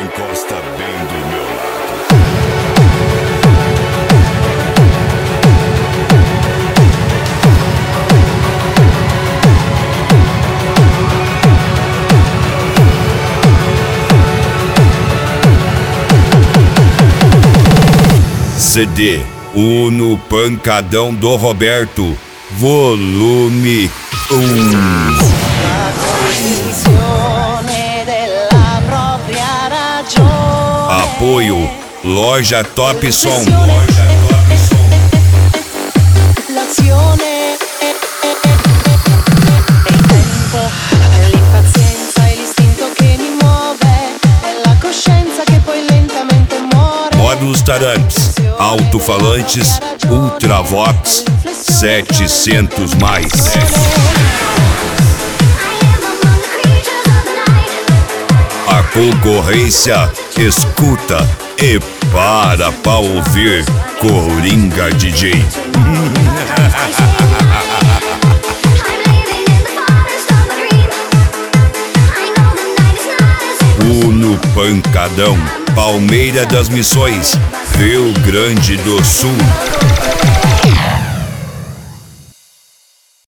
encosta bem do meu lado. CD Uno Pancadão do Roberto, volume 1. Apoio Loja Top Som. Módulos Tarantes, alto-falantes Ultravox 700 mais. A concorrência escuta e para pra ouvir Coringa DJ. Uno Pancadão, Palmeira das Missões, Rio Grande do Sul.